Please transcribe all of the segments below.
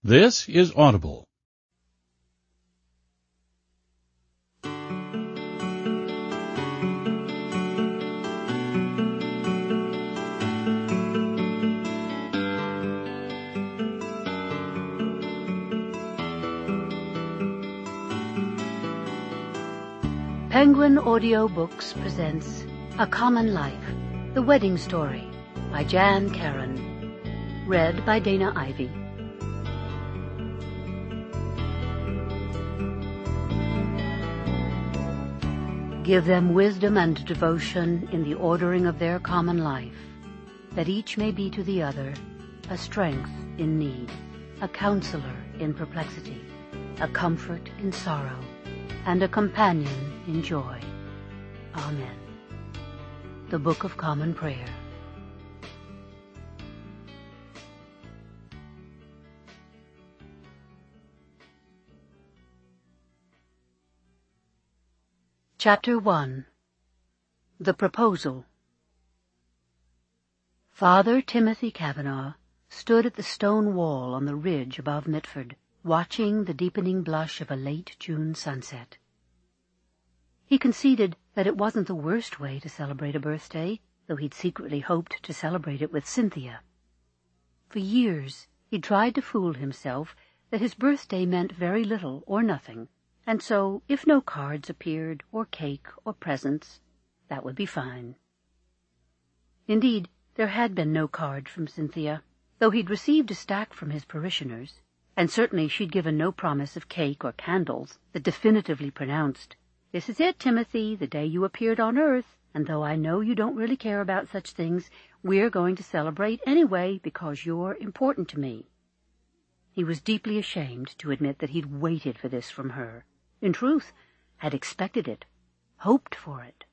This is Audible. Penguin Audio Books presents A Common Life, The Wedding Story by Jan Karon. Read by Dana Ivey. Give them wisdom and devotion in the ordering of their common life, that each may be to the other a strength in need, a counselor in perplexity, a comfort in sorrow, and a companion in joy. Amen. The Book of Common Prayer. Chapter 1. The Proposal. Father Timothy Kavanagh stood at the stone wall on the ridge above Mitford, watching the deepening blush of a late June sunset. He conceded that it wasn't the worst way to celebrate a birthday, though he'd secretly hoped to celebrate it with Cynthia. For years he'd tried to fool himself that his birthday meant very little or nothing, and so, if no cards appeared, or cake, or presents, that would be fine. Indeed, there had been no card from Cynthia, though he'd received a stack from his parishioners, and certainly she'd given no promise of cake or candles that definitively pronounced, "This is it, Timothy, the day you appeared on earth, and though I know you don't really care about such things, we're going to celebrate anyway because you're important to me." He was deeply ashamed to admit that he'd waited for this from her. In truth, had expected it, hoped for it.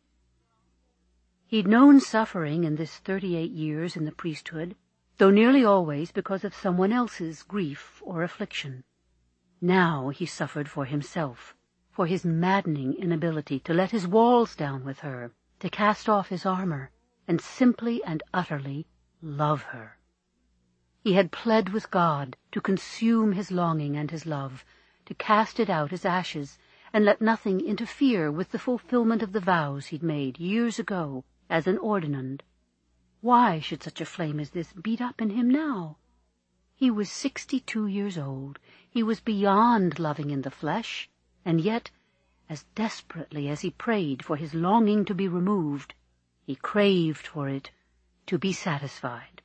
He'd known suffering in this 38 years in the priesthood, though nearly always because of someone else's grief or affliction. Now he suffered for himself, for his maddening inability to let his walls down with her, to cast off his armor, and simply and utterly love her. He had pled with God to consume his longing and his love, to cast it out as ashes, and let nothing interfere with the fulfillment of the vows he'd made years ago as an ordinand. Why should such a flame as this beat up in him now? He was 62 years old. He was beyond loving in the flesh, and yet, as desperately as he prayed for his longing to be removed, he craved for it to be satisfied.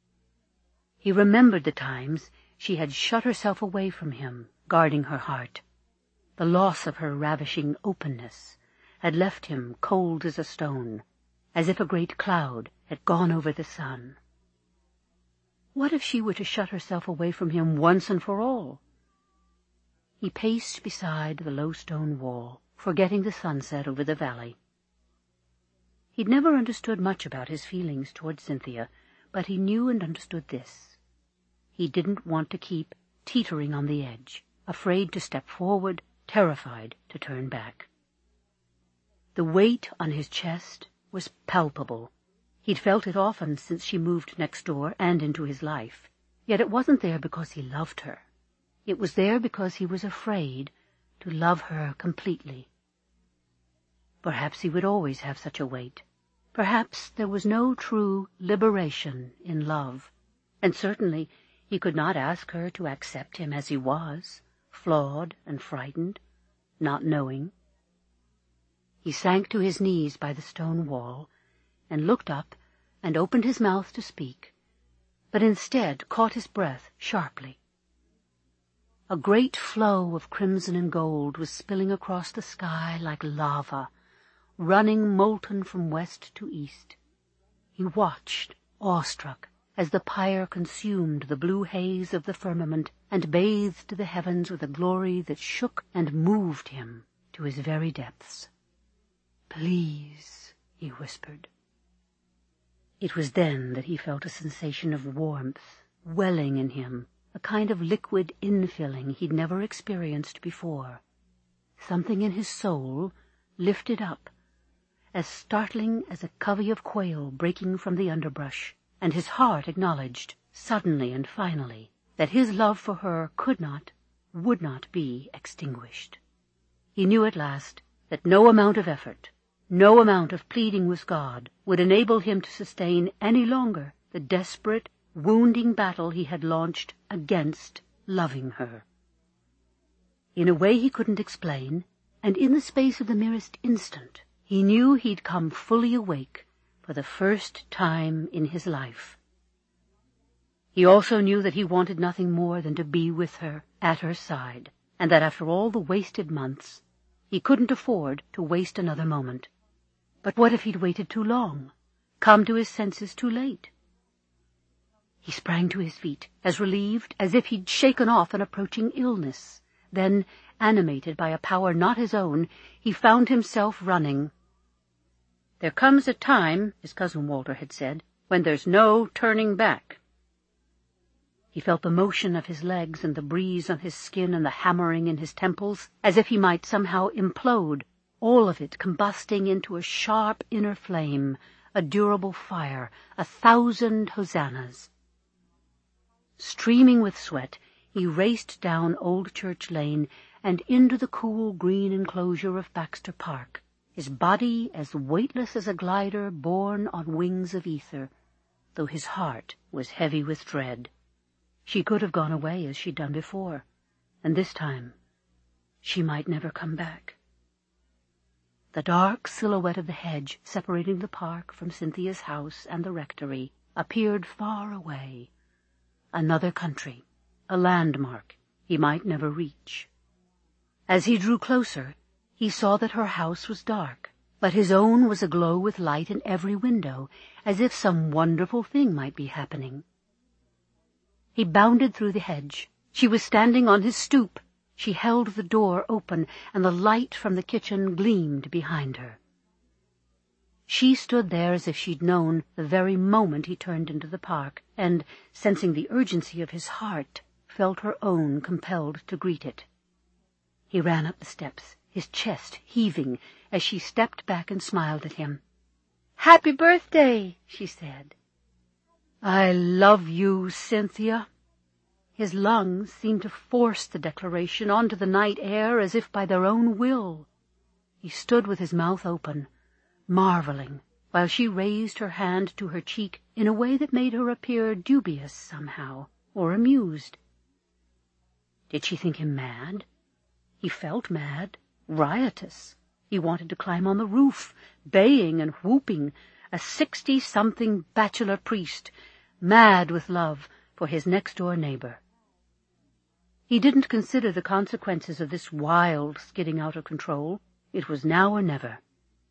He remembered the times she had shut herself away from him, guarding her heart. The loss of her ravishing openness had left him cold as a stone, as if a great cloud had gone over the sun. What if she were to shut herself away from him once and for all? He paced beside the low stone wall, forgetting the sunset over the valley. He'd never understood much about his feelings toward Cynthia, but he knew and understood this. He didn't want to keep teetering on the edge, afraid to step forward, terrified to turn back. The weight on his chest was palpable. He'd felt it often since she moved next door and into his life, yet it wasn't there because he loved her. It was there because he was afraid to love her completely. Perhaps he would always have such a weight. Perhaps there was no true liberation in love, and certainly he could not ask her to accept him as he was, flawed and frightened, not knowing. He sank to his knees by the stone wall, and looked up and opened his mouth to speak, but instead caught his breath sharply. A great flow of crimson and gold was spilling across the sky like lava, running molten from west to east. He watched, awestruck, as the pyre consumed the blue haze of the firmament and bathed the heavens with a glory that shook and moved him to his very depths. "Please," he whispered. It was then that he felt a sensation of warmth welling in him, a kind of liquid infilling he'd never experienced before. Something in his soul lifted up, as startling as a covey of quail breaking from the underbrush, and his heart acknowledged, suddenly and finally, that his love for her could not, would not be extinguished. He knew at last that no amount of effort, no amount of pleading with God would enable him to sustain any longer the desperate, wounding battle he had launched against loving her. In a way he couldn't explain, and in the space of the merest instant, he knew he'd come fully awake for the first time in his life. He also knew that he wanted nothing more than to be with her, at her side, and that after all the wasted months, he couldn't afford to waste another moment. But what if he'd waited too long, come to his senses too late? He sprang to his feet, as relieved as if he'd shaken off an approaching illness. Then, animated by a power not his own, he found himself running. "There comes a time," his cousin Walter had said, "when there's no turning back." He felt the motion of his legs and the breeze on his skin and the hammering in his temples, as if he might somehow implode, all of it combusting into a sharp inner flame, a durable fire, 1,000 hosannas. Streaming with sweat, he raced down Old Church Lane and into the cool green enclosure of Baxter Park, his body as weightless as a glider borne on wings of ether, though his heart was heavy with dread. She could have gone away as she'd done before, and this time she might never come back. The dark silhouette of the hedge separating the park from Cynthia's house and the rectory appeared far away. Another country, a landmark he might never reach. As he drew closer, he saw that her house was dark, but his own was aglow with light in every window, as if some wonderful thing might be happening. He bounded through the hedge. She was standing on his stoop. She held the door open, and the light from the kitchen gleamed behind her. She stood there as if she'd known the very moment he turned into the park, and, sensing the urgency of his heart, felt her own compelled to greet it. He ran up the steps, his chest heaving, as she stepped back and smiled at him. "Happy birthday," she said. "I love you, Cynthia." His lungs seemed to force the declaration onto the night air as if by their own will. He stood with his mouth open, marveling, while she raised her hand to her cheek in a way that made her appear dubious somehow, or amused. Did she think him mad? He felt mad, riotous. He wanted to climb on the roof, baying and whooping, a 60-something bachelor priest, mad with love for his next-door neighbor. He didn't consider the consequences of this wild skidding out of control. It was now or never.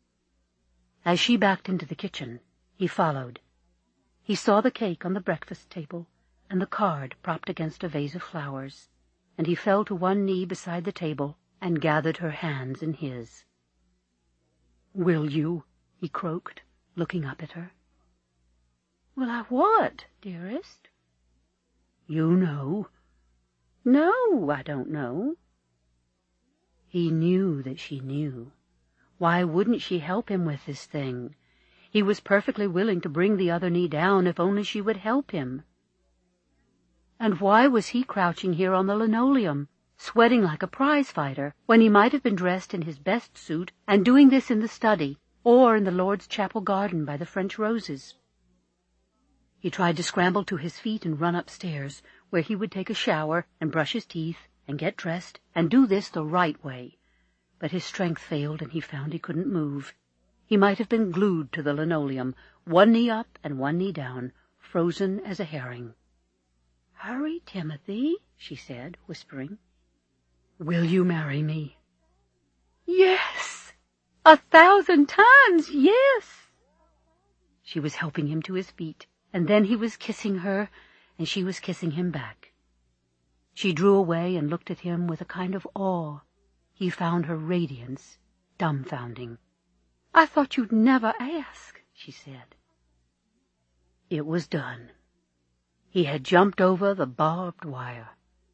As she backed into the kitchen, he followed. He saw the cake on the breakfast table and the card propped against a vase of flowers, and he fell to one knee beside the table and gathered her hands in his. "Will you?" he croaked, looking up at her. "Will I what, dearest?" "You know." "No, I don't know." He knew that she knew. Why wouldn't she help him with this thing? He was perfectly willing to bring the other knee down if only she would help him. And why was he crouching here on the linoleum, sweating like a prize-fighter, when he might have been dressed in his best suit and doing this in the study or in the Lord's Chapel garden by the French roses? He tried to scramble to his feet and run upstairs, where he would take a shower and brush his teeth and get dressed and do this the right way. But his strength failed, and he found he couldn't move. He might have been glued to the linoleum, one knee up and one knee down, frozen as a herring. "Hurry, Timothy," she said, whispering. "Will you marry me?" "Yes, 1,000 times yes." She was helping him to his feet, and then he was kissing her, and she was kissing him back. She drew away and looked at him with a kind of awe. He found her radiance dumbfounding. "I thought you'd never ask," she said. It was done. He had jumped over the barbed wire.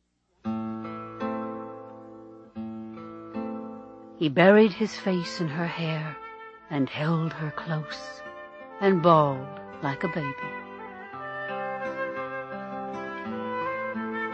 He buried his face in her hair and held her close and bawled like a baby.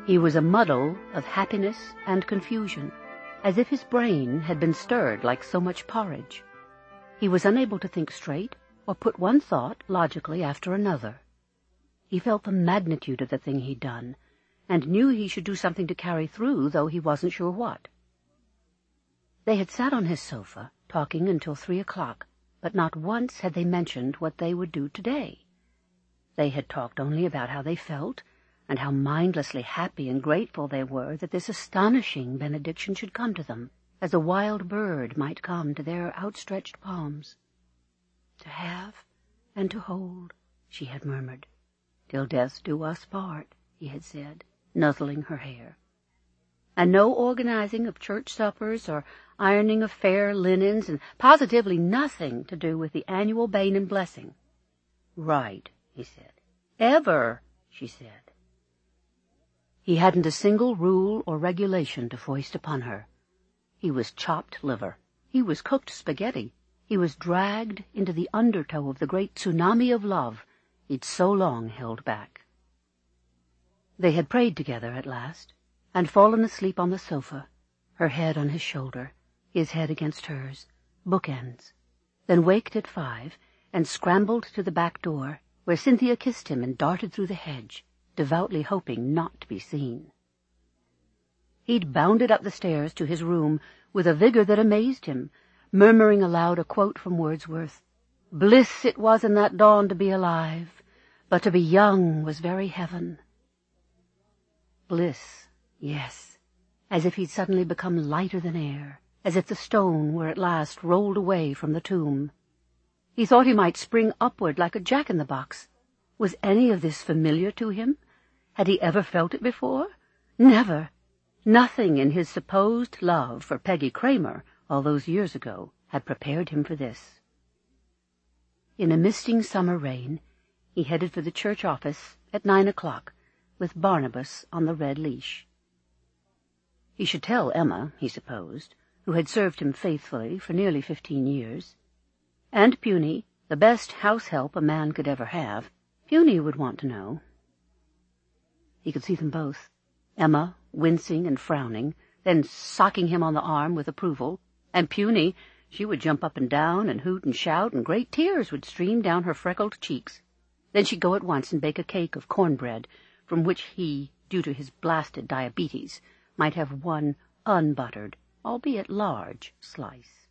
He was a muddle of happiness and confusion, as if his brain had been stirred like so much porridge. He was unable to think straight or put one thought logically after another. He felt the magnitude of the thing he'd done, and knew he should do something to carry through, though he wasn't sure what. They had sat on his sofa, talking until 3 o'clock, but not once had they mentioned what they would do today. They had talked only about how they felt, and how mindlessly happy and grateful they were that this astonishing benediction should come to them, as a wild bird might come to their outstretched palms. "To have and to hold," she had murmured. "Till death do us part," he had said, nuzzling her hair. And no organizing of church suppers or ironing of fair linens, and positively nothing to do with the annual bane and blessing. "Right," he said. "Ever," she said. He hadn't a single rule or regulation to foist upon her. He was chopped liver. He was cooked spaghetti. He was dragged into the undertow of the great tsunami of love he'd so long held back. They had prayed together at last, and fallen asleep on the sofa, her head on his shoulder, his head against hers, bookends, then waked at 5 and scrambled to the back door, where Cynthia kissed him and darted through the hedge, devoutly hoping not to be seen. He'd bounded up the stairs to his room with a vigor that amazed him, murmuring aloud a quote from Wordsworth, "Bliss it was in that dawn to be alive, but to be young was very heaven." Bliss, yes, as if he'd suddenly become lighter than air, as if the stone were at last rolled away from the tomb. He thought he might spring upward like a jack-in-the-box. Was any of this familiar to him? Had he ever felt it before? Never. Nothing in his supposed love for Peggy Kramer all those years ago had prepared him for this. In a misting summer rain, he headed for the church office at 9 o'clock, with Barnabas on the red leash. He should tell Emma, he supposed, who had served him faithfully for nearly 15 years. And Puny, the best house-help a man could ever have, Puny would want to know. He could see them both, Emma wincing and frowning, then socking him on the arm with approval, and Puny, she would jump up and down and hoot and shout, and great tears would stream down her freckled cheeks. Then she'd go at once and bake a cake of cornbread, from which he, due to his blasted diabetes, might have one unbuttered, albeit large, slice.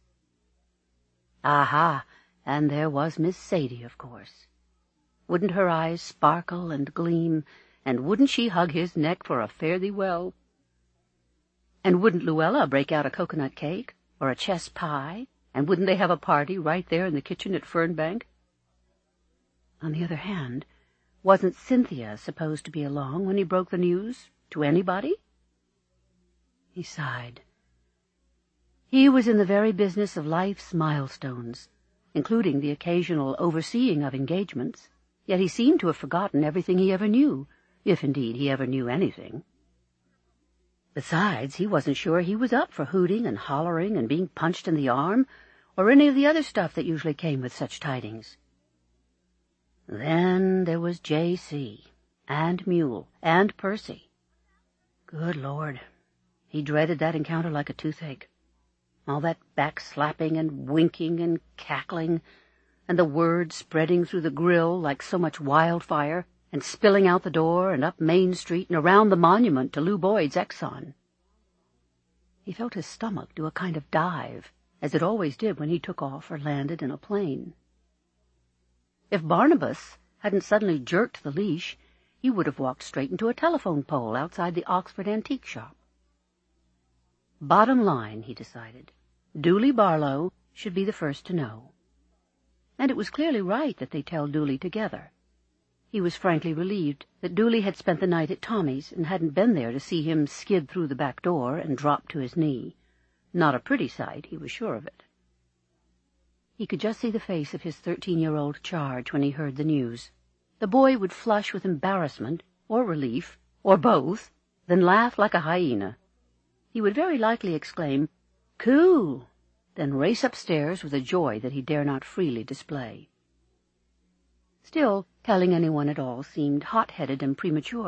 Aha, and there was Miss Sadie, of course. Wouldn't her eyes sparkle and gleam, and wouldn't she hug his neck for a fare-thee-well? And wouldn't Luella break out a coconut cake, or a chess pie, and wouldn't they have a party right there in the kitchen at Fernbank? On the other hand, wasn't Cynthia supposed to be along when he broke the news to anybody? He sighed. He was in the very business of life's milestones, including the occasional overseeing of engagements, yet he seemed to have forgotten everything he ever knew, if indeed he ever knew anything. Besides, he wasn't sure he was up for hooting and hollering and being punched in the arm, or any of the other stuff that usually came with such tidings. Then there was J.C., and Mule, and Percy. Good Lord, he dreaded that encounter like a toothache. All that backslapping and winking and cackling, and the word spreading through the grill like so much wildfire, and spilling out the door and up Main Street and around the monument to Lou Boyd's Exxon. He felt his stomach do a kind of dive, as it always did when he took off or landed in a plane. If Barnabas hadn't suddenly jerked the leash, he would have walked straight into a telephone pole outside the Oxford Antique Shop. Bottom line, he decided, Dooley Barlow should be the first to know. And it was clearly right that they tell Dooley together. He was frankly relieved that Dooley had spent the night at Tommy's and hadn't been there to see him skid through the back door and drop to his knee. Not a pretty sight, he was sure of it. He could just see the face of his 13-year-old charge when he heard the news. The boy would flush with embarrassment, or relief, or both, then laugh like a hyena. He would very likely exclaim, "Cool!" then race upstairs with a joy that he dare not freely display. Still, telling anyone at all seemed hot-headed and premature,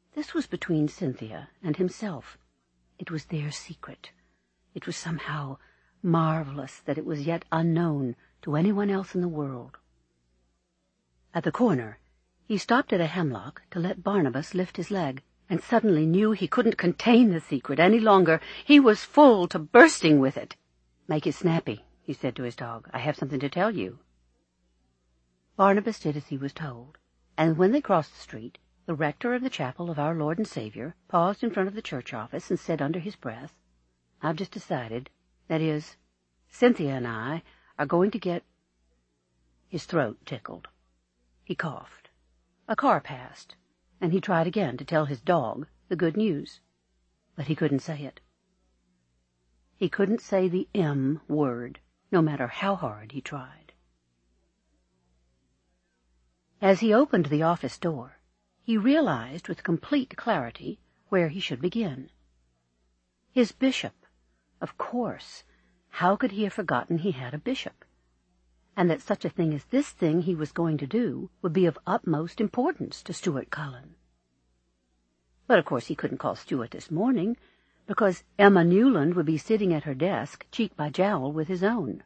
This was between Cynthia and himself. It was their secret. It was somehow marvelous that it was yet unknown to anyone else in the world. At the corner, he stopped at a hemlock to let Barnabas lift his leg, and suddenly knew he couldn't contain the secret any longer. He was full to bursting with it. "Make it snappy," he said to his dog. "I have something to tell you." Barnabas did as he was told, and when they crossed the street, the rector of the chapel of our Lord and Savior paused in front of the church office and said under his breath, "I've just decided, that is, Cynthia and I are going to get—" His throat tickled. He coughed. A car passed, and he tried again to tell his dog the good news, but he couldn't say it. He couldn't say the M word, no matter how hard he tried. As he opened the office door, he realized with complete clarity where he should begin. His bishop. Of course. How could he have forgotten he had a bishop? And that such a thing as this thing he was going to do would be of utmost importance to Stuart Cullen. But of course he couldn't call Stuart this morning, because Emma Newland would be sitting at her desk, cheek by jowl with his own.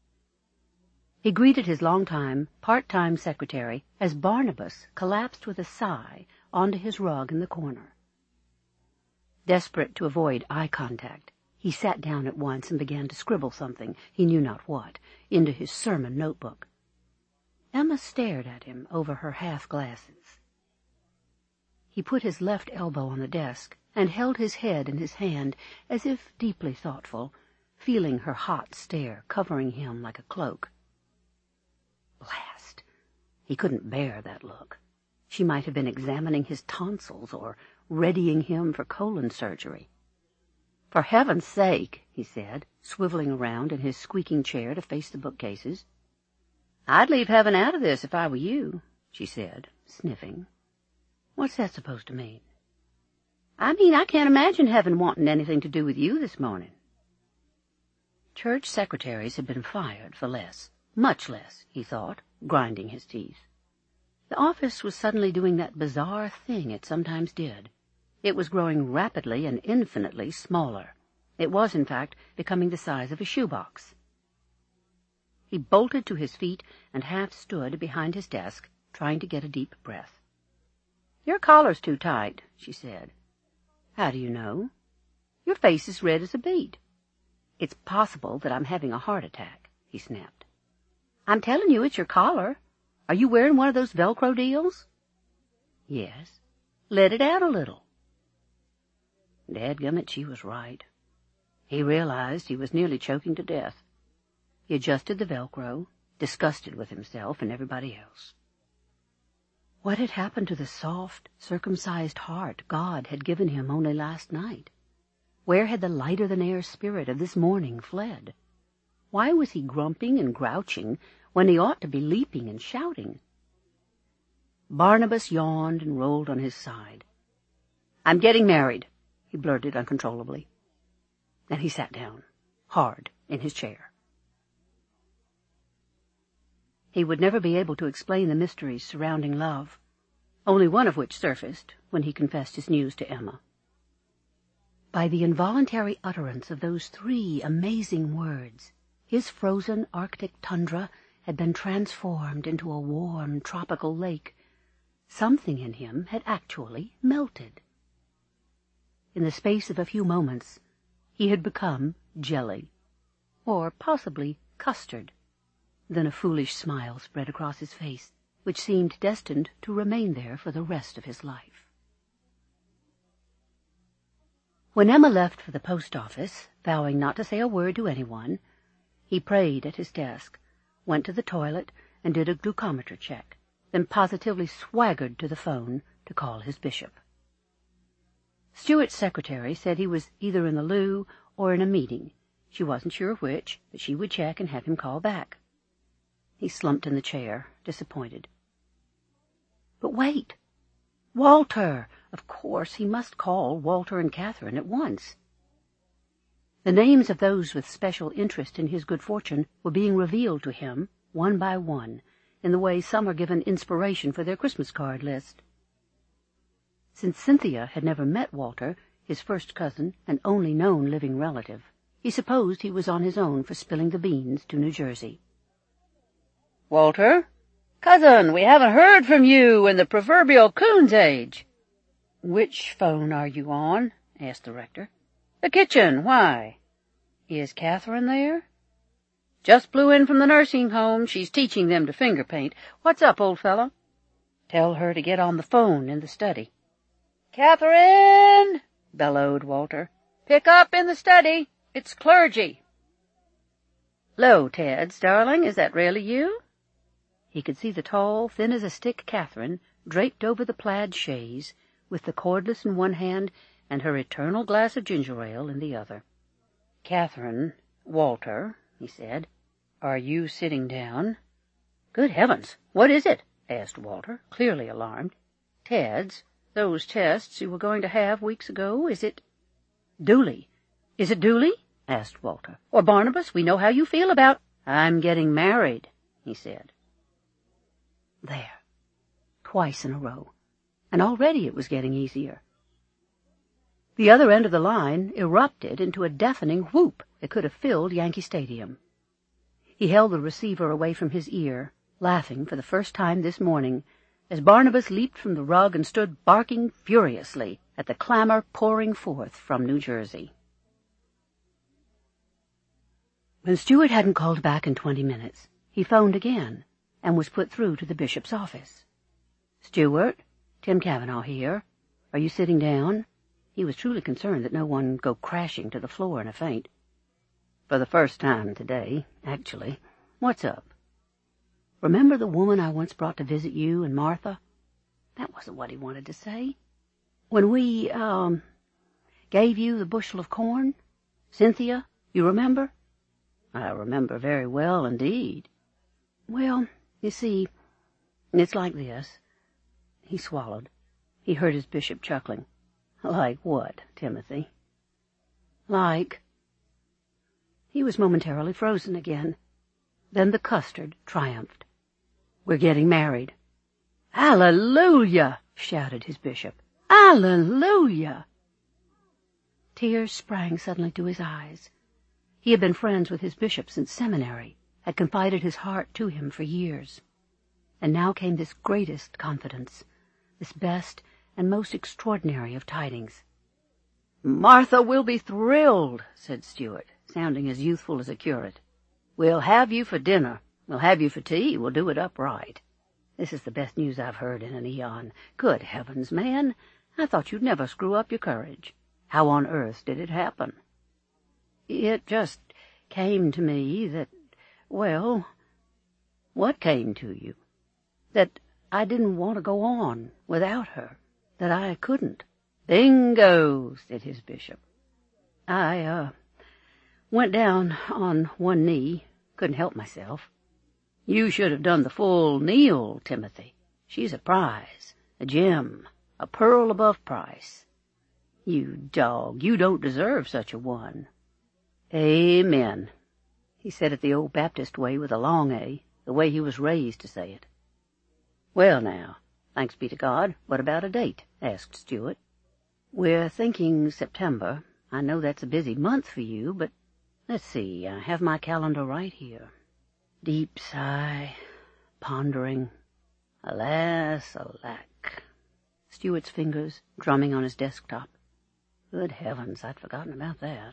He greeted his long-time, part-time secretary as Barnabas collapsed with a sigh onto his rug in the corner. Desperate to avoid eye contact, he sat down at once and began to scribble something, he knew not what, into his sermon notebook. Emma stared at him over her half-glasses. He put his left elbow on the desk and held his head in his hand as if deeply thoughtful, feeling her hot stare covering him like a cloak. Blast! He couldn't bear that look. She might have been examining his tonsils or readying him for colon surgery. "For heaven's sake," he said, swiveling around in his squeaking chair to face the bookcases. "I'd leave heaven out of this if I were you," she said, sniffing. "What's that supposed to mean?" "I mean I can't imagine heaven wanting anything to do with you this morning." Church secretaries had been fired for less, much less, he thought, grinding his teeth. The office was suddenly doing that bizarre thing it sometimes did. It was growing rapidly and infinitely smaller. It was, in fact, becoming the size of a shoebox. He bolted to his feet and half stood behind his desk, trying to get a deep breath. "Your collar's too tight," she said. "How do you know?" "Your face is red as a beet." "It's possible that I'm having a heart attack," he snapped. "I'm telling you it's your collar. Are you wearing one of those Velcro deals?" "Yes." "Let it out a little." Dadgummit, she was right. He realized he was nearly choking to death. He adjusted the Velcro, disgusted with himself and everybody else. What had happened to the soft, circumcised heart God had given him only last night? Where had the lighter-than-air spirit of this morning fled? Why was he grumping and grouching when he ought to be leaping and shouting? Barnabas yawned and rolled on his side. "I'm getting married," he blurted uncontrollably. Then he sat down, hard, in his chair. He would never be able to explain the mysteries surrounding love, only one of which surfaced when he confessed his news to Emma. By the involuntary utterance of those 3 amazing words, his frozen Arctic tundra had been transformed into a warm tropical lake. Something in him had actually melted. In the space of a few moments, he had become jelly, or possibly custard. Then a foolish smile spread across his face, which seemed destined to remain there for the rest of his life. When Emma left for the post office, vowing not to say a word to anyone, he prayed at his desk, went to the toilet, and did a glucometer check, then positively swaggered to the phone to call his bishop. Stuart's secretary said he was either in the loo or in a meeting. She wasn't sure which, but she would check and have him call back. He slumped in the chair, disappointed. But wait! Walter! Of course, he must call Walter and Catherine at once. The names of those with special interest in his good fortune were being revealed to him, one by one, in the way some are given inspiration for their Christmas card list. Since Cynthia had never met Walter, his first cousin and only known living relative, he supposed he was on his own for spilling the beans to New Jersey. "Walter? Cousin, we haven't heard from you in the proverbial coon's age." "Which phone are you on?" asked the rector. "The kitchen. Why?" "Is Catherine there?" "Just blew in from the nursing home. She's teaching them to finger paint. What's up, old fellow?" "Tell her to get on the phone in the study." "Catherine!" bellowed Walter. "Pick up in the study. It's clergy." "'Lo, Teds, darling, is that really you?" He could see the tall, thin-as-a-stick Catherine draped over the plaid chaise, with the cordless in one hand and her eternal glass of ginger ale in the other. "Catherine, Walter," he said, "are you sitting down?" "Good heavens, what is it?" asked Walter, clearly alarmed. "Teds, those tests you were going to have weeks ago, is it—" "Dooley. Is it Dooley?" asked Walter. "Or Barnabas? We know how you feel about—" "I'm getting married," he said. There. Twice in a row. And already it was getting easier. The other end of the line erupted into a deafening whoop that could have filled Yankee Stadium. He held the receiver away from his ear, laughing for the first time this morning, as Barnabas leaped from the rug and stood barking furiously at the clamor pouring forth from New Jersey. When Stewart hadn't called back in 20 minutes, he phoned again and was put through to the bishop's office. "Stewart, Tim Cavanaugh here. Are you sitting down?" He was truly concerned that no one go crashing to the floor in a faint. "For the first time today, actually. What's up?" "Remember the woman I once brought to visit you and Martha?" That wasn't what he wanted to say. "When we, gave you the bushel of corn? Cynthia, you remember?" "I remember very well indeed." "Well, you see, it's like this." He swallowed. He heard his bishop chuckling. "Like what, Timothy?" "Like—" He was momentarily frozen again. Then the custard triumphed. "We're getting married." "Hallelujah!" shouted his bishop. "Hallelujah!" Tears sprang suddenly to his eyes. He had been friends with his bishop since seminary, had confided his heart to him for years. And now came this greatest confidence, this best and most extraordinary of tidings. "Martha will be thrilled," said Stewart, sounding as youthful as a curate. "We'll have you for dinner. We'll have you for tea. We'll do it up right. This is the best news I've heard in an eon. Good heavens, man, I thought you'd never screw up your courage. How on earth did it happen?" "It just came to me that, well—" "What came to you?" "That I didn't want to go on without her, that I couldn't." "Bingo," said his bishop. I went down on one knee, couldn't help myself." "You should have done the full kneel, Timothy. She's a prize, a gem, a pearl above price. You dog, you don't deserve such a one." "Amen." He said it the old Baptist way with a long A, the way he was raised to say it. "Well, now, thanks be to God, what about a date?" asked Stewart. "We're thinking September. I know that's a busy month for you, but let's see, I have my calendar right here." Deep sigh, pondering. Alas, alack. Stewart's fingers drumming on his desktop. Good heavens, I'd forgotten about that.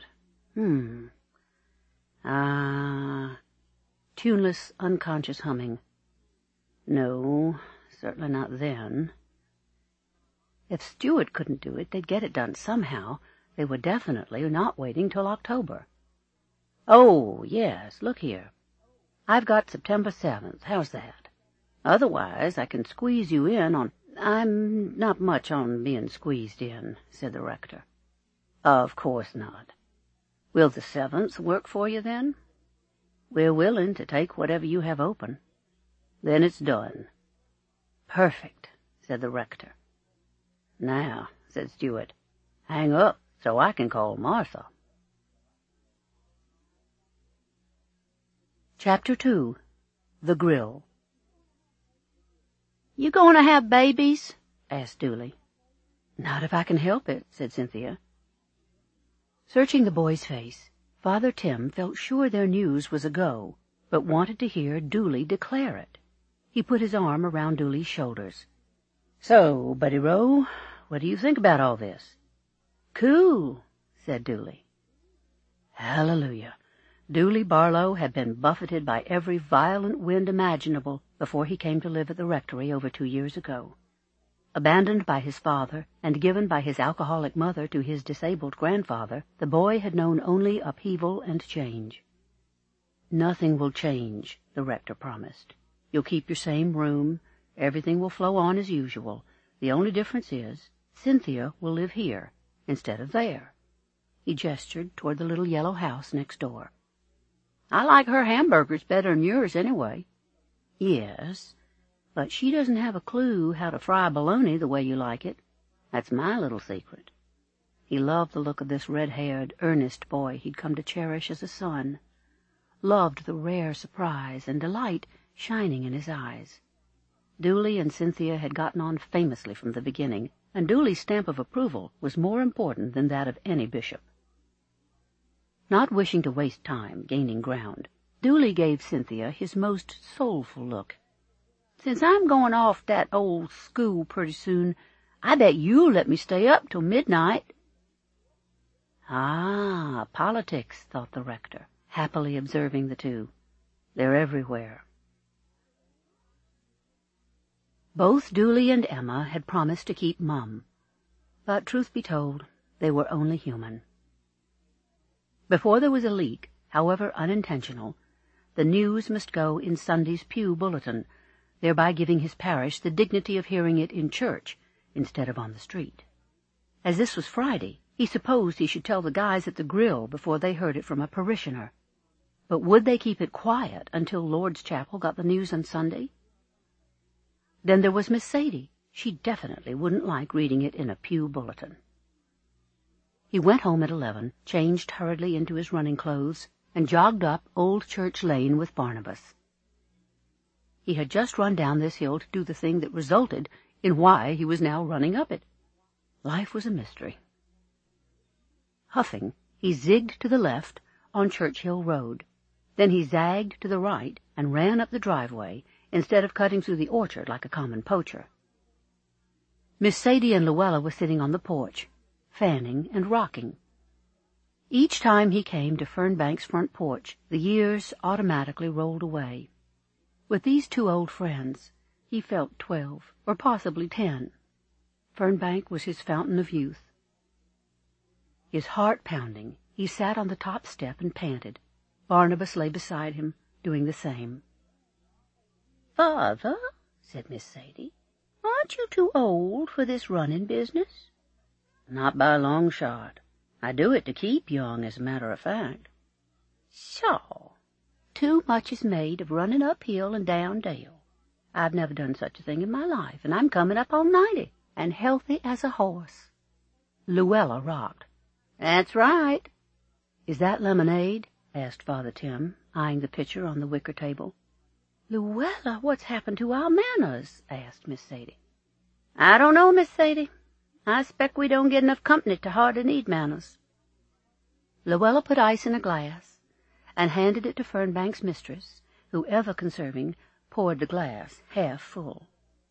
Tuneless, unconscious humming. No, certainly not then. If Stewart couldn't do it, they'd get it done somehow. They were definitely not waiting till October. "Oh, yes, look here. I've got September 7th. How's that? Otherwise, I can squeeze you in on—" "I'm not much on being squeezed in," said the rector. "Of course not. Will the 7th work for you, then?" "We're willing to take whatever you have open." "Then it's done." "Perfect," said the rector. "Now," said Stewart, "hang up so I can call Martha." Chapter 2. The Grill. "You going to have babies?" asked Dooley. Not if I can help it, said Cynthia. Searching the boy's face, Father Tim felt sure their news was a go, but wanted to hear Dooley declare it. He put his arm around Dooley's shoulders. So, Buddy Rowe, what do you think about all this? Cool, said Dooley. Hallelujah. Dooley Barlow had been buffeted by every violent wind imaginable before he came to live at the rectory over 2 years ago. Abandoned by his father and given by his alcoholic mother to his disabled grandfather, the boy had known only upheaval and change. Nothing will change, the rector promised. You'll keep your same room. Everything will flow on as usual. The only difference is Cynthia will live here instead of there. He gestured toward the little yellow house next door. I like her hamburgers better than yours, anyway. Yes, but she doesn't have a clue how to fry bologna the way you like it. That's my little secret. He loved the look of this red-haired, earnest boy he'd come to cherish as a son, loved the rare surprise and delight shining in his eyes. Dooley and Cynthia had gotten on famously from the beginning, and Dooley's stamp of approval was more important than that of any bishop. Not wishing to waste time gaining ground, Dooley gave Cynthia his most soulful look. Since I'm going off that old school pretty soon, I bet you'll let me stay up till midnight. Ah, politics, thought the rector, happily observing the two. They're everywhere. Both Dooley and Emma had promised to keep mum, but truth be told, they were only human. Before there was a leak, however unintentional, the news must go in Sunday's pew bulletin, thereby giving his parish the dignity of hearing it in church instead of on the street. As this was Friday, he supposed he should tell the guys at the grill before they heard it from a parishioner. But would they keep it quiet until Lord's Chapel got the news on Sunday? Then there was Miss Sadie. She definitely wouldn't like reading it in a pew bulletin. He went home at 11, changed hurriedly into his running clothes, and jogged up Old Church Lane with Barnabas. He had just run down this hill to do the thing that resulted in why he was now running up it. Life was a mystery. Huffing, he zigged to the left on Churchill Road. Then he zagged to the right and ran up the driveway instead of cutting through the orchard like a common poacher. Miss Sadie and Luella were sitting on the porch, fanning and rocking. Each time he came to Fernbank's front porch, the years automatically rolled away. With these two old friends, he felt 12, or possibly 10. Fernbank was his fountain of youth. His heart pounding, he sat on the top step and panted. Barnabas lay beside him, doing the same. "Father," said Miss Sadie, "aren't you too old for this running business?" "Not by a long shot. I do it to keep young, as a matter of fact." "So, too much is made of running uphill and down dale. I've never done such a thing in my life, and I'm coming up on 90, and healthy as a horse." Luella rocked. "That's right." "Is that lemonade?" asked Father Tim, eyeing the pitcher on the wicker table. "Luella, what's happened to our manners?" asked Miss Sadie. "I don't know, Miss Sadie. I expect we don't get enough company to hardly need manners." Luella put ice in a glass and handed it to Fernbank's mistress, who, ever conserving, poured the glass half full.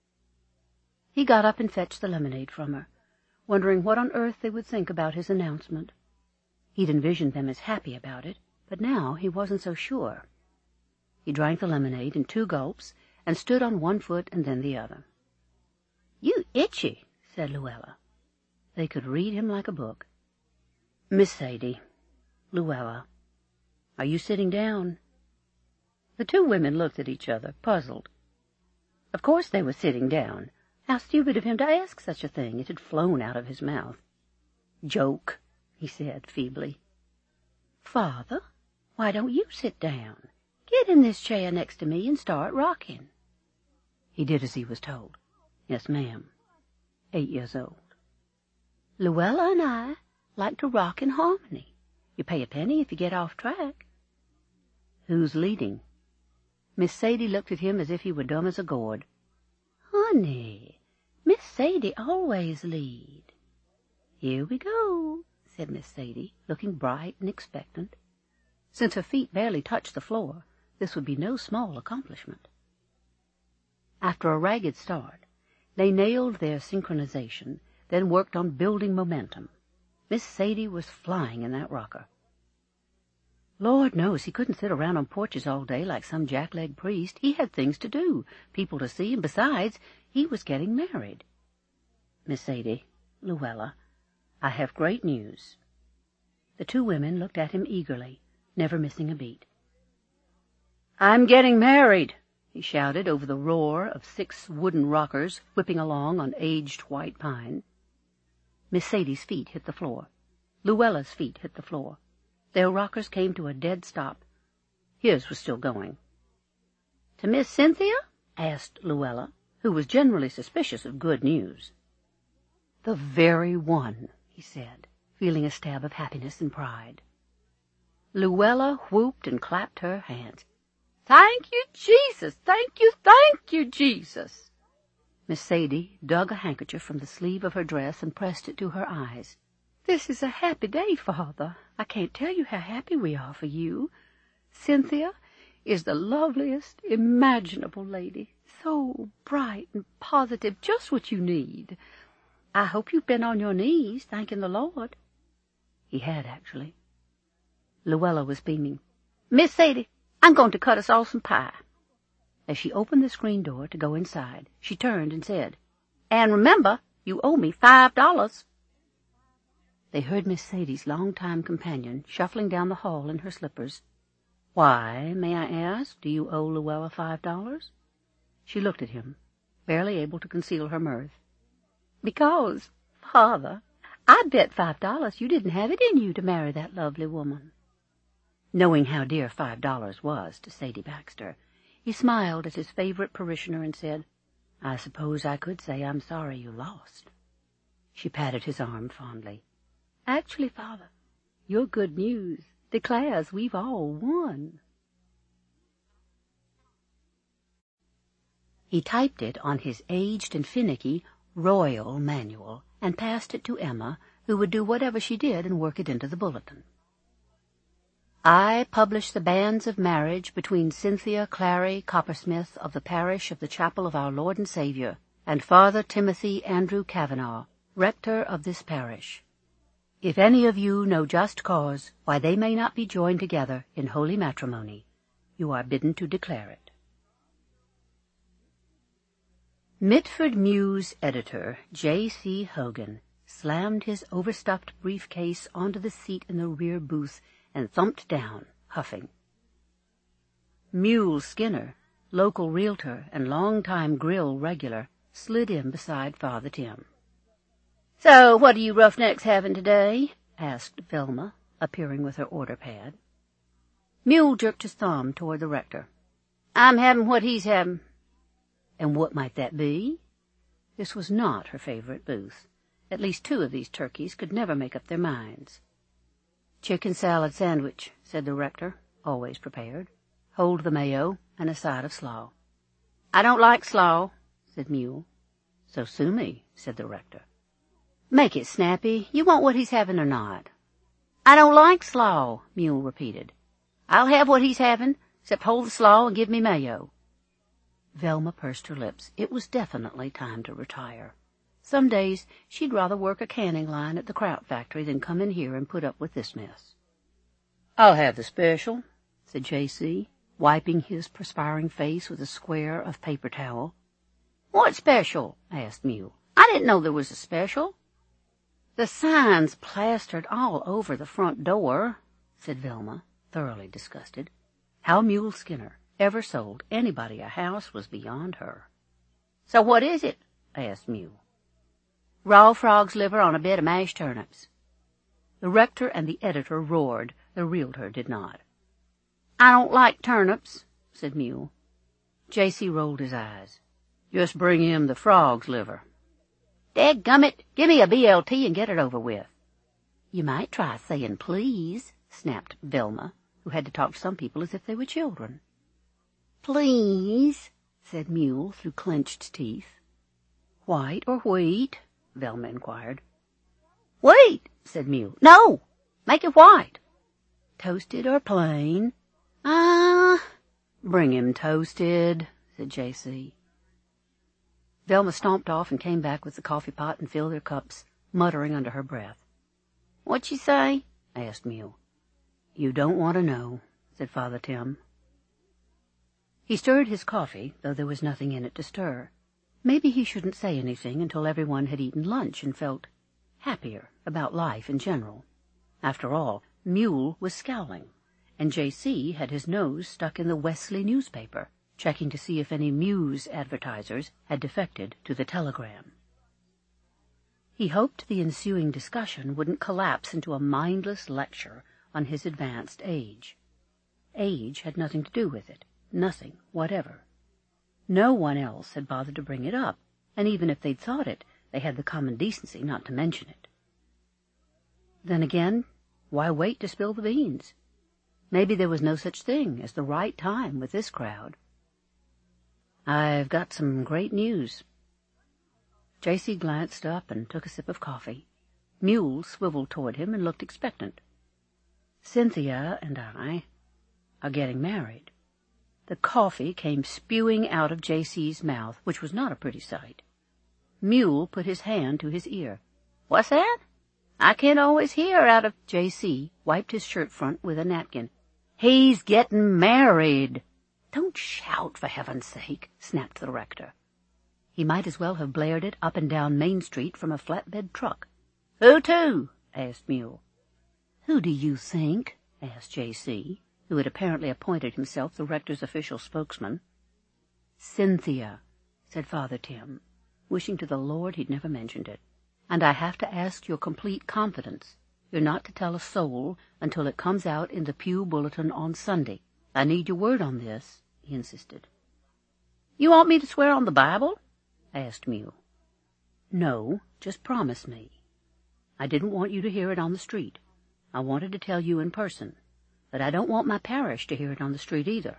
He got up and fetched the lemonade from her, wondering what on earth they would think about his announcement. He'd envisioned them as happy about it, but now he wasn't so sure. He drank the lemonade in 2 gulps and stood on one foot and then the other. "You itchy," said Luella. They could read him like a book. "Miss Sadie, Luella, are you sitting down?" The two women looked at each other, puzzled. Of course they were sitting down. How stupid of him to ask such a thing. It had flown out of his mouth. "Joke," he said feebly. "Father, why don't you sit down? Get in this chair next to me and start rocking." He did as he was told. "Yes, ma'am." 8 years old. "Luella and I like to rock in harmony. You pay a penny if you get off track." "Who's leading?" Miss Sadie looked at him as if he were dumb as a gourd. "Honey, Miss Sadie always lead." "Here we go," said Miss Sadie, looking bright and expectant. Since her feet barely touched the floor, this would be no small accomplishment. After a ragged start, they nailed their synchronization, then worked on building momentum. Miss Sadie was flying in that rocker. Lord knows he couldn't sit around on porches all day like some jackleg priest. He had things to do, people to see, and besides, he was getting married. "Miss Sadie, Luella, I have great news." The two women looked at him eagerly, never missing a beat. "I'm getting married," he shouted over the roar of 6 wooden rockers whipping along on aged white pine. Miss Sadie's feet hit the floor. Luella's feet hit the floor. Their rockers came to a dead stop. His was still going. "To Miss Cynthia?" asked Luella, who was generally suspicious of good news. "The very one," he said, feeling a stab of happiness and pride. Luella whooped and clapped her hands. "Thank you, Jesus! Thank you, Jesus!" Miss Sadie dug a handkerchief from the sleeve of her dress and pressed it to her eyes. "This is a happy day, Father. I can't tell you how happy we are for you. Cynthia is the loveliest imaginable lady, so bright and positive, just what you need. I hope you've been on your knees, thanking the Lord." He had, actually. Luella was beaming. "Miss Sadie, I'm going to cut us all some pie." As she opened the screen door to go inside, she turned and said, "And remember, you owe me $5. They heard Miss Sadie's long-time companion shuffling down the hall in her slippers. "Why, may I ask, do you owe Luella $5? She looked at him, barely able to conceal her mirth. "Because, Father, I bet $5 you didn't have it in you to marry that lovely woman." Knowing how dear $5 was to Sadie Baxter, he smiled at his favorite parishioner and said, "I suppose I could say I'm sorry you lost." She patted his arm fondly. "Actually, Father, your good news declares we've all won." He typed it on his aged and finicky Royal manual and passed it to Emma, who would do whatever she did and work it into the bulletin. "I publish the banns of marriage between Cynthia Clary Coppersmith of the parish of the Chapel of Our Lord and Savior and Father Timothy Andrew Kavanaugh, rector of this parish. If any of you know just cause why they may not be joined together in holy matrimony, you are bidden to declare it." Mitford Muse editor J.C. Hogan slammed his overstuffed briefcase onto the seat in the rear booth and thumped down, huffing. Mule Skinner, local realtor and long-time grill regular, slid in beside Father Tim. "So what are you roughnecks having today?" asked Velma, appearing with her order pad. Mule jerked his thumb toward the rector. "I'm having what he's having." And what might that be? This was not her favorite booth. At least 2 of these turkeys could never make up their minds. "Chicken salad sandwich," said the rector, always prepared. "Hold the mayo and a side of slaw." "I don't like slaw," said Mule. "So sue me," said the rector. "Make it snappy. You want what he's having or not?" "I don't like slaw," Mule repeated. "I'll have what he's having, except hold the slaw and give me mayo." Velma pursed her lips. It was definitely time to retire. Some days she'd rather work a canning line at the Kraut factory than come in here and put up with this mess. "I'll have the special," said J.C., wiping his perspiring face with a square of paper towel. "What special?" asked Mule. "I didn't know there was a special." "The sign's plastered all over the front door," said Velma, thoroughly disgusted. How Mule Skinner ever sold anybody a house was beyond her. "So what is it?" asked Mule. "Raw frog's liver on a bed of mashed turnips." The rector and the editor roared. The realtor did not. "I don't like turnips," said Mule. J.C. rolled his eyes. "Just bring him the frog's liver." "Dadgummit, give me a BLT and get it over with." "You might try saying please," snapped Velma, who had to talk to some people as if they were children. "Please," said Mule through clenched teeth. "White or wheat?" Velma inquired. Wait, said Mule. No, make it white. Toasted or plain? Bring him toasted, said J.C. Velma stomped off and came back with the coffee pot and filled their cups, muttering under her breath. What'd she say? Asked Mule. You don't want to know, said Father Tim. He stirred his coffee, though there was nothing in it to stir. Maybe he shouldn't say anything until everyone had eaten lunch and felt happier about life in general. After all, Mule was scowling, and J.C. had his nose stuck in the Wesley newspaper, checking to see if any Muse advertisers had defected to the telegram. He hoped the ensuing discussion wouldn't collapse into a mindless lecture on his advanced age. Age had nothing to do with it, nothing whatever. No one else had bothered to bring it up, and even if they'd thought it, they had the common decency not to mention it. Then again, why wait to spill the beans? Maybe there was no such thing as the right time with this crowd. I've got some great news. J.C. glanced up and took a sip of coffee. Mule swiveled toward him and looked expectant. Cynthia and I are getting married. The coffee came spewing out of J.C.'s mouth, which was not a pretty sight. Mule put his hand to his ear. What's that? I can't always hear out of... J.C. wiped his shirt front with a napkin. He's getting married. Don't shout, for heaven's sake, snapped the rector. He might as well have blared it up and down Main Street from a flatbed truck. Who to? Asked Mule. Who do you think? Asked J.C., who had apparently appointed himself the rector's official spokesman. Cynthia, said Father Tim, wishing to the Lord he'd never mentioned it. And I have to ask your complete confidence. You're not to tell a soul until it comes out in the Pew Bulletin on Sunday. I need your word on this, he insisted. You want me to swear on the Bible? Asked Mule. No, just promise me. I didn't want you to hear it on the street. I wanted to tell you in person, but I don't want my parish to hear it on the street either.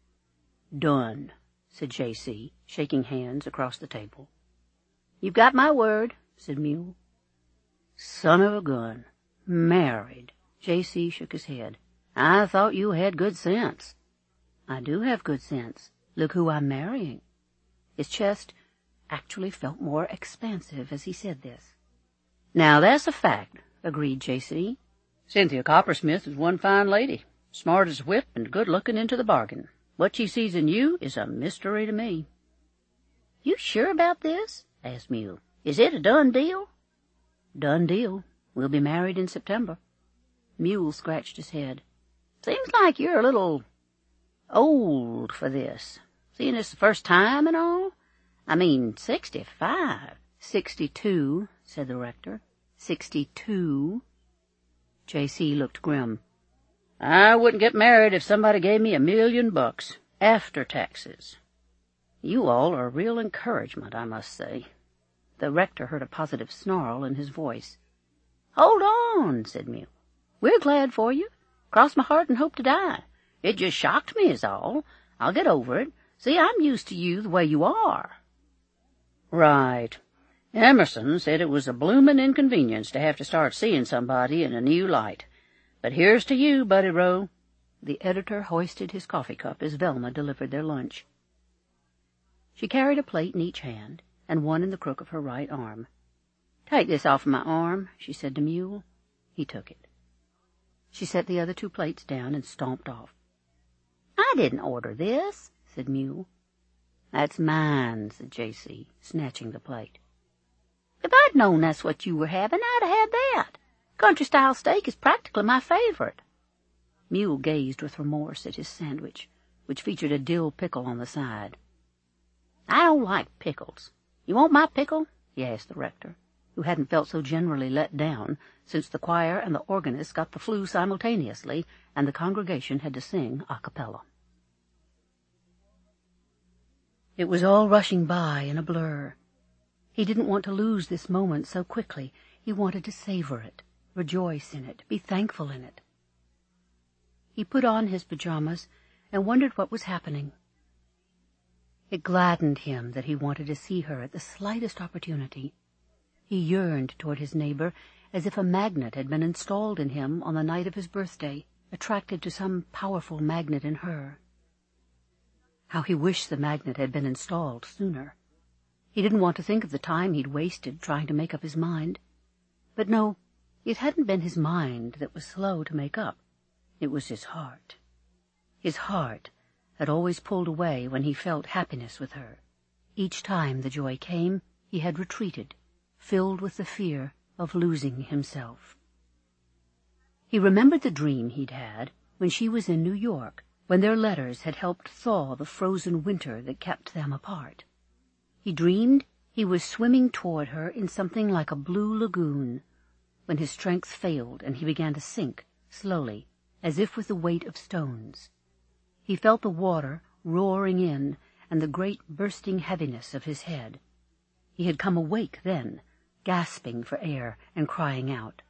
Done, said J.C., shaking hands across the table. You've got my word, said Mule. Son of a gun. Married. J.C. shook his head. I thought you had good sense. I do have good sense. Look who I'm marrying. His chest actually felt more expansive as he said this. Now that's a fact, agreed J.C. Cynthia Coppersmith is one fine lady, smart as a whip and good-looking into the bargain. What she sees in you is a mystery to me. You sure about this? Asked Mule. Is it a done deal? Done deal. We'll be married in September. Mule scratched his head. Seems like you're a little old for this. Seeing this the first time and all? I mean, 65. 62, said the rector. 62. J.C. looked grim. I wouldn't get married if somebody gave me $1 million after taxes. You all are a real encouragement, I must say. The rector heard a positive snarl in his voice. Hold on, said Mule. We're glad for you. Cross my heart and hope to die. It just shocked me is all. I'll get over it. See, I'm used to you the way you are. Right. Emerson said it was a bloomin' inconvenience to have to start seeing somebody in a new light. But here's to you, Buddy Rowe. The editor hoisted his coffee cup as Velma delivered their lunch. She carried a plate in each hand, and one in the crook of her right arm. Take this off of my arm, she said to Mule. He took it. She set the other 2 plates down and stomped off. I didn't order this, said Mule. That's mine, said J.C., snatching the plate. If I'd known that's what you were having, I'd have had that. Country-style steak is practically my favorite. Mule gazed with remorse at his sandwich, which featured a dill pickle on the side. I don't like pickles. You want my pickle? He asked the rector, who hadn't felt so generally let down since the choir and the organist got the flu simultaneously and the congregation had to sing a cappella. It was all rushing by in a blur. He didn't want to lose this moment so quickly. He wanted to savor it, rejoice in it, be thankful in it. He put on his pajamas and wondered what was happening. It gladdened him that he wanted to see her at the slightest opportunity. He yearned toward his neighbor as if a magnet had been installed in him on the night of his birthday, attracted to some powerful magnet in her. How he wished the magnet had been installed sooner. He didn't want to think of the time he'd wasted trying to make up his mind. But no, it hadn't been his mind that was slow to make up. It was his heart. His heart had always pulled away when he felt happiness with her. Each time the joy came, he had retreated, filled with the fear of losing himself. He remembered the dream he'd had when she was in New York, when their letters had helped thaw the frozen winter that kept them apart. He dreamed he was swimming toward her in something like a blue lagoon, when his strength failed and he began to sink, slowly, as if with the weight of stones. He felt the water roaring in and the great bursting heaviness of his head. He had come awake then, gasping for air and crying out.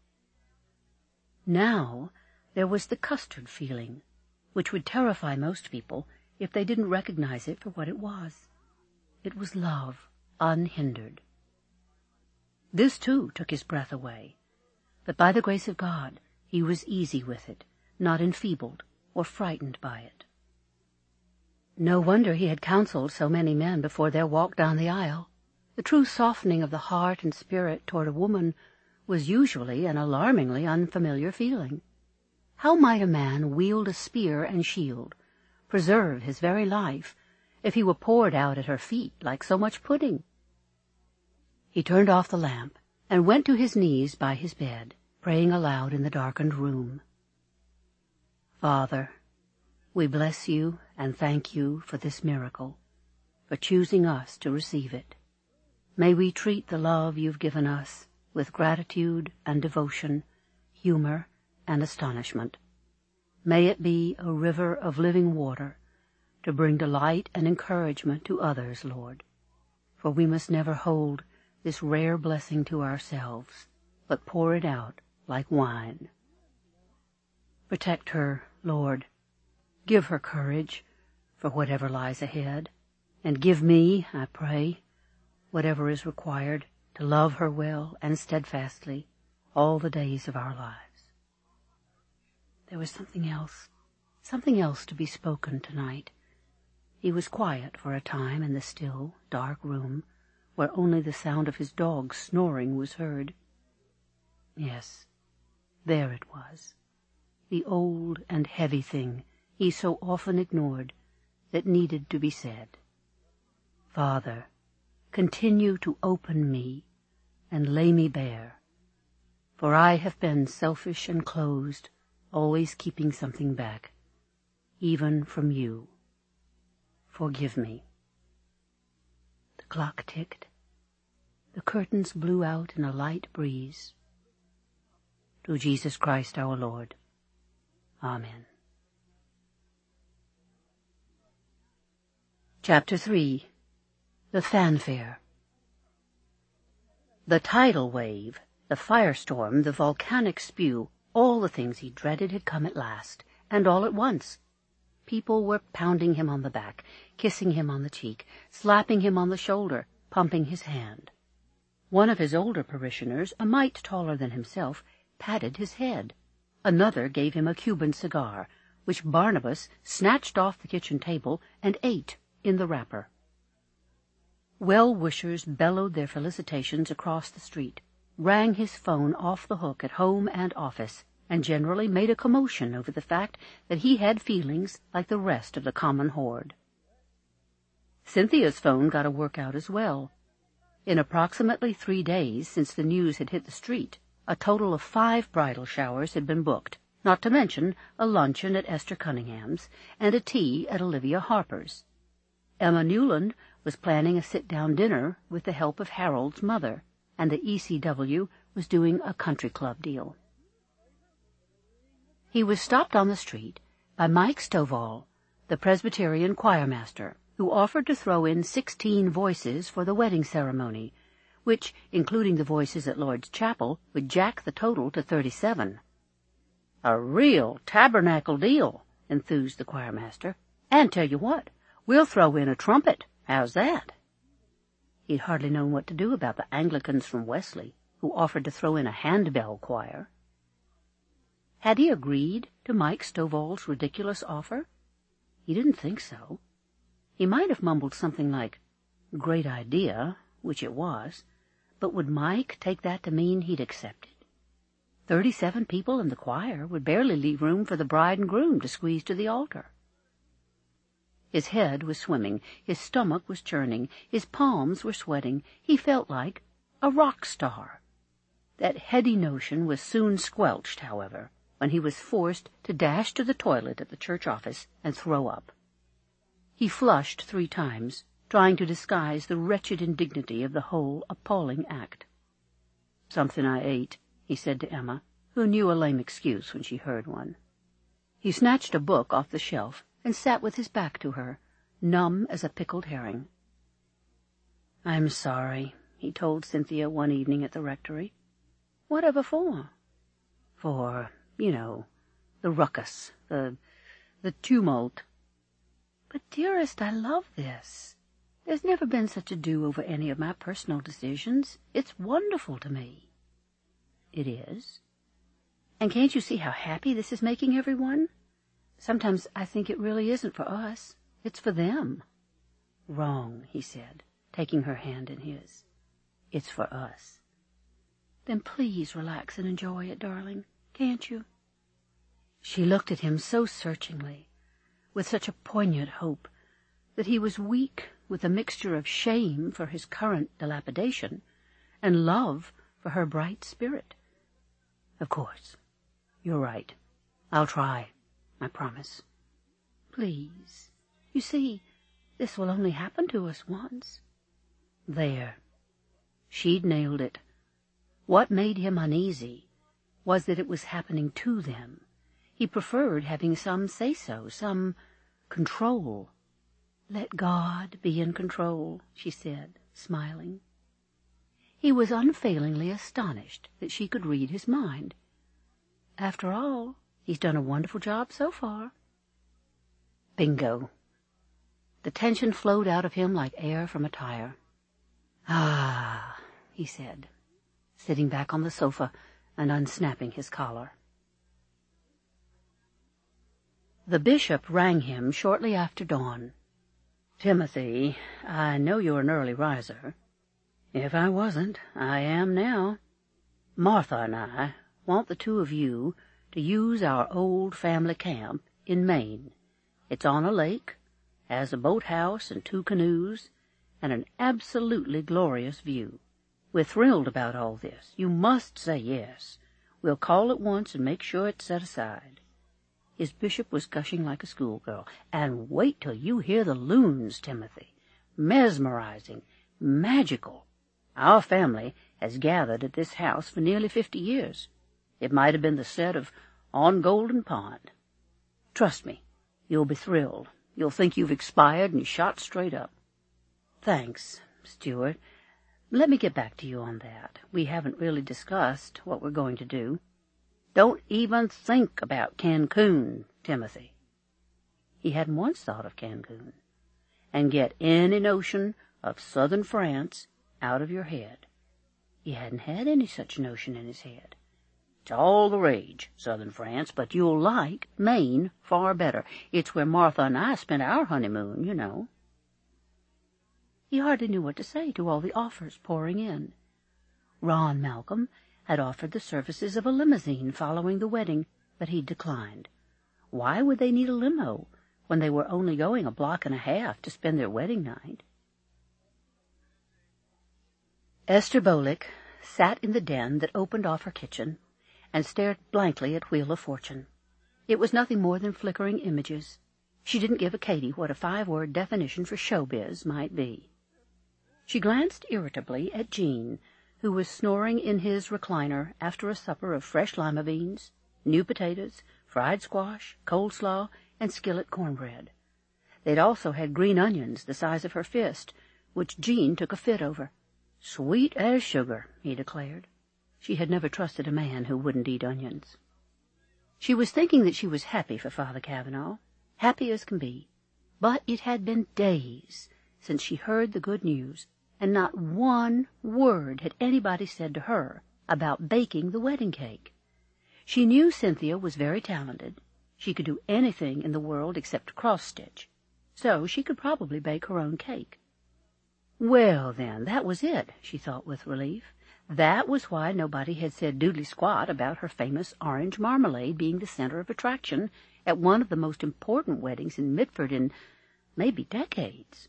Now there was the custard feeling, which would terrify most people if they didn't recognize it for what it was. It was love, unhindered. This, too, took his breath away, but by the grace of God he was easy with it, not enfeebled or frightened by it. No wonder he had counseled so many men before their walk down the aisle. The true softening of the heart and spirit toward a woman was usually an alarmingly unfamiliar feeling. How might a man wield a spear and shield, preserve his very life, if he were poured out at her feet like so much pudding? He turned off the lamp and went to his knees by his bed, praying aloud in the darkened room. Father, we bless you and thank you for this miracle, for choosing us to receive it. May we treat the love you've given us with gratitude and devotion, humor and astonishment. May it be a river of living water to bring delight and encouragement to others, Lord, for we must never hold this rare blessing to ourselves, but pour it out like wine. Protect her, Lord. Give her courage for whatever lies ahead, and give me, I pray, whatever is required to love her well and steadfastly all the days of our lives. There was something else to be spoken tonight. He was quiet for a time in the still, dark room, where only the sound of his dog's snoring was heard. Yes, there it was, the old and heavy thing he so often ignored that needed to be said. Father, continue to open me and lay me bare, for I have been selfish and closed, always keeping something back, even from you. Forgive me. The clock ticked. The curtains blew out in a light breeze. Through Jesus Christ our Lord. Amen. Chapter 3. The Fanfare. The tidal wave, the firestorm, the volcanic spew, all the things he dreaded had come at last, and all at once. People were pounding him on the back, kissing him on the cheek, slapping him on the shoulder, pumping his hand. One of his older parishioners, a mite taller than himself, patted his head. Another gave him a Cuban cigar, which Barnabas snatched off the kitchen table and ate in the wrapper. Well-wishers bellowed their felicitations across the street, rang his phone off the hook at home and office, and generally made a commotion over the fact that he had feelings like the rest of the common horde. Cynthia's phone got a workout as well. In approximately 3 days since the news had hit the street, a total of 5 bridal showers had been booked, not to mention a luncheon at Esther Cunningham's and a tea at Olivia Harper's. Emma Newland was planning a sit-down dinner with the help of Harold's mother, and the ECW was doing a country club deal. He was stopped on the street by Mike Stovall, the Presbyterian choirmaster, who offered to throw in 16 voices for the wedding ceremony, which, including the voices at Lord's Chapel, would jack the total to 37. "A real tabernacle deal," enthused the choirmaster. "And tell you what, we'll throw in a trumpet. How's that?" He'd hardly known what to do about the Anglicans from Wesley, who offered to throw in a handbell choir. Had he agreed to Mike Stovall's ridiculous offer? He didn't think so. He might have mumbled something like, "Great idea," which it was, but would Mike take that to mean he'd accepted? 37 people in the choir would barely leave room for the bride and groom to squeeze to the altar. His head was swimming, his stomach was churning, his palms were sweating. He felt like a rock star. That heady notion was soon squelched, however, when he was forced to dash to the toilet at the church office and throw up. He flushed 3 times, trying to disguise the wretched indignity of the whole appalling act. "Something I ate," he said to Emma, who knew a lame excuse when she heard one. He snatched a book off the shelf and sat with his back to her, numb as a pickled herring. "I'm sorry," he told Cynthia one evening at the rectory. "Whatever for?" "For, the ruckus, the tumult." "But, dearest, I love this. There's never been such a do over any of my personal decisions. It's wonderful to me." "It is? And can't you see how happy this is making everyone? Sometimes I think it really isn't for us. It's for them." "Wrong," he said, taking her hand in his. "It's for us." "Then please relax and enjoy it, darling. Can't you?" She looked at him so searchingly, with such a poignant hope, that he was weak with a mixture of shame for his current dilapidation and love for her bright spirit. "Of course. You're right. I'll try. I promise." "Please. You see, this will only happen to us once." There. She'd nailed it. What made him uneasy was that it was happening to them. He preferred having some say-so, some control. "Let God be in control," she said, smiling. He was unfailingly astonished that she could read his mind. After all, he's done a wonderful job so far. Bingo. The tension flowed out of him like air from a tire. "Ah," he said, sitting back on the sofa and unsnapping his collar. The bishop rang him shortly after dawn. "Timothy, I know you're an early riser. If I wasn't, I am now. Martha and I want the 2 of you to use our old family camp in Maine. It's on a lake, has a boathouse and 2 canoes, and an absolutely glorious view. We're thrilled about all this. You must say yes. We'll call at once and make sure it's set aside." His bishop was gushing like a schoolgirl. "And wait till you hear the loons, Timothy. Mesmerizing, magical. Our family has gathered at this house for nearly 50 years. It might have been the set of On Golden Pond. Trust me, you'll be thrilled. You'll think you've expired and shot straight up." "Thanks, Stuart. Let me get back to you on that. We haven't really discussed what we're going to do." "Don't even think about Cancun, Timothy." He hadn't once thought of Cancun. "And get any notion of southern France out of your head." He hadn't had any such notion in his head. "It's all the rage, southern France, but you'll like Maine far better. It's where Martha and I spent our honeymoon, you know." He hardly knew what to say to all the offers pouring in. Ron Malcolm had offered the services of a limousine following the wedding, but he'd declined. Why would they need a limo when they were only going a block and a half to spend their wedding night? Esther Bolick sat in the den that opened off her kitchen and stared blankly at Wheel of Fortune. It was nothing more than flickering images. She didn't give a Katie what a 5-word definition for showbiz might be. She glanced irritably at Jean, who was snoring in his recliner after a supper of fresh lima beans, new potatoes, fried squash, coleslaw, and skillet cornbread. They'd also had green onions the size of her fist, which Jean took a fit over. "Sweet as sugar," he declared. She had never trusted a man who wouldn't eat onions. She was thinking that she was happy for Father Cavanaugh, happy as can be, but it had been days since she heard the good news, and not one word had anybody said to her about baking the wedding cake. She knew Cynthia was very talented. She could do anything in the world except cross-stitch, so she could probably bake her own cake. Well, then, that was it, she thought with relief. That was why nobody had said doodly squat about her famous orange marmalade being the center of attraction at one of the most important weddings in Mitford in maybe decades.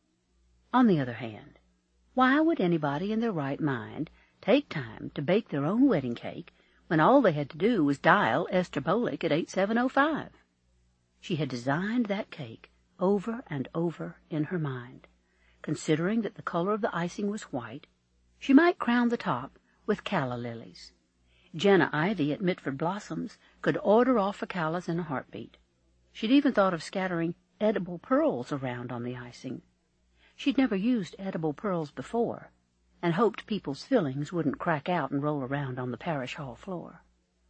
On the other hand, why would anybody in their right mind take time to bake their own wedding cake when all they had to do was dial Esther Bolick at 8705? She had designed that cake over and over in her mind. Considering that the color of the icing was white, she might crown the top with calla lilies. Jenna Ivy at Mitford Blossoms could order off for callas in a heartbeat. She'd even thought of scattering edible pearls around on the icing. She'd never used edible pearls before, and hoped people's fillings wouldn't crack out and roll around on the parish hall floor.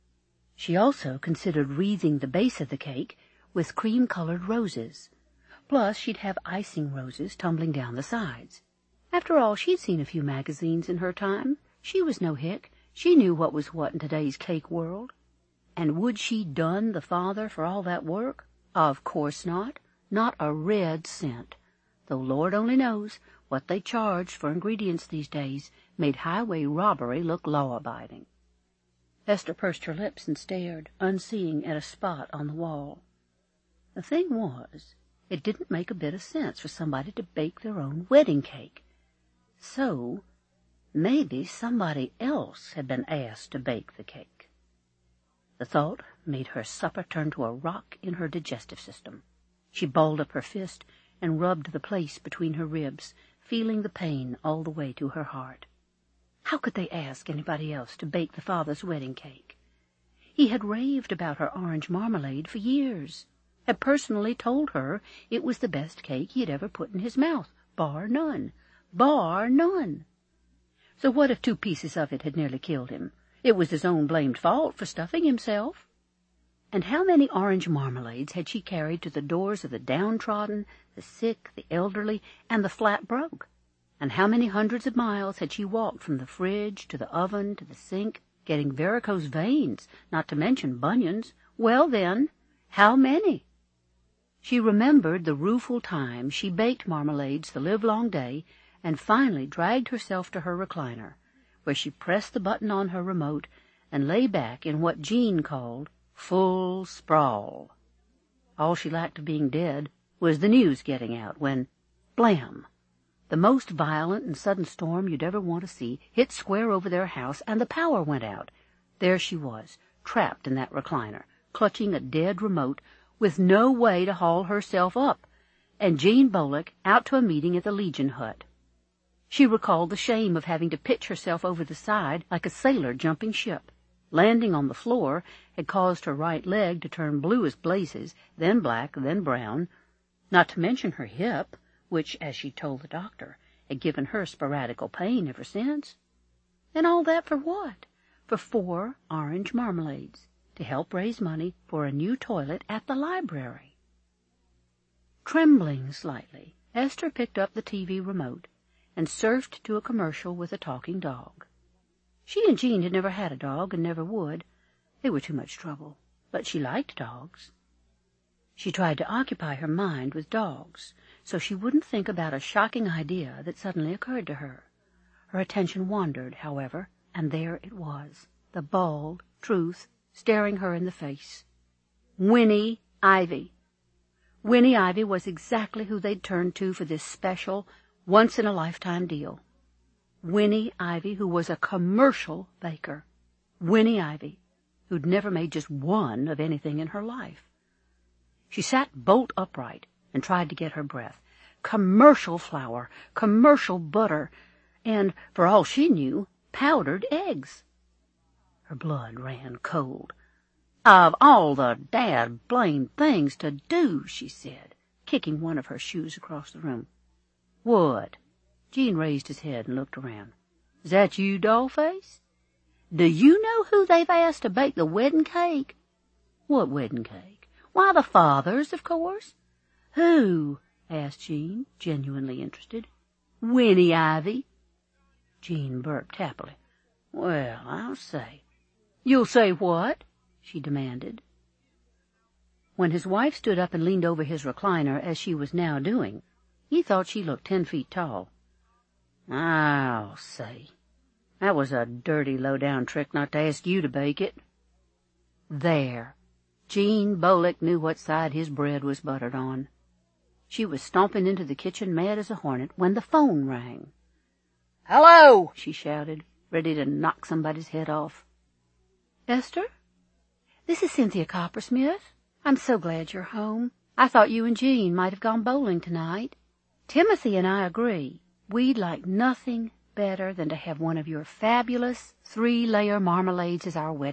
She also considered wreathing the base of the cake with cream-colored roses. Plus, she'd have icing roses tumbling down the sides. After all, she'd seen a few magazines in her time. She was no hick. She knew what was what in today's cake world. And would she dun the father for all that work? Of course not. Not a red cent. Though Lord only knows what they charged for ingredients these days made highway robbery look law-abiding. Esther pursed her lips and stared, unseeing, at a spot on the wall. The thing was, it didn't make a bit of sense for somebody to bake their own wedding cake. So, maybe somebody else had been asked to bake the cake. The thought made her supper turn to a rock in her digestive system. She balled up her fist and rubbed the place between her ribs, feeling the pain all the way to her heart. How could they ask anybody else to bake the father's wedding cake? He had raved about her orange marmalade for years, had personally told her it was the best cake he had ever put in his mouth, bar none. Bar none. So what if 2 pieces of it had nearly killed him? It was his own blamed fault for stuffing himself. And how many orange marmalades had she carried to the doors of the downtrodden, the sick, the elderly, and the flat broke? And how many hundreds of miles had she walked from the fridge to the oven to the sink, getting varicose veins, not to mention bunions? Well, then, how many? She remembered the rueful time she baked marmalades the livelong day, and finally dragged herself to her recliner, where she pressed the button on her remote and lay back in what Jean called full sprawl. All she lacked of being dead was the news getting out when, blam, the most violent and sudden storm you'd ever want to see hit square over their house, and the power went out. There she was, trapped in that recliner, clutching a dead remote, with no way to haul herself up, and Jean Bolick out to a meeting at the Legion hut. She recalled the shame of having to pitch herself over the side like a sailor jumping ship. Landing on the floor had caused her right leg to turn blue as blazes, then black, then brown, not to mention her hip, which, as she told the doctor, had given her sporadical pain ever since. And all that for what? For 4 orange marmalades, to help raise money for a new toilet at the library. Trembling slightly, Esther picked up the TV remote and surfed to a commercial with a talking dog. She and Jean had never had a dog and never would. They were too much trouble, but she liked dogs. She tried to occupy her mind with dogs, so she wouldn't think about a shocking idea that suddenly occurred to her. Her attention wandered, however, and there it was, the bald truth staring her in the face. Winnie Ivy. Winnie Ivy was exactly who they'd turned to for this special, once-in-a-lifetime deal. Winnie Ivy, who was a commercial baker. Winnie Ivy, who'd never made just one of anything in her life. She sat bolt upright and tried to get her breath. Commercial flour, commercial butter, and, for all she knew, powdered eggs. Her blood ran cold. Of all the dad-blamed things to do, she said, kicking one of her shoes across the room. What? Jean raised his head and looked around. Is that you, Dollface? Do you know who they've asked to bake the wedding cake? What wedding cake? Why, the father's, of course. Who? Asked Jean, genuinely interested. Winnie Ivy. Jean burped happily. Well, I'll say. You'll say what? She demanded. When his wife stood up and leaned over his recliner, as she was now doing, he thought she looked 10 feet tall. I'll say. That was a dirty, low-down trick not to ask you to bake it. There. Jean Bolick knew what side his bread was buttered on. She was stomping into the kitchen mad as a hornet when the phone rang. "Hello!" she shouted, ready to knock somebody's head off. "Esther? This is Cynthia Coppersmith. I'm so glad you're home. I thought you and Jean might have gone bowling tonight. Timothy and I agree. We'd like nothing better than to have one of your fabulous 3-layer marmalades as our wedding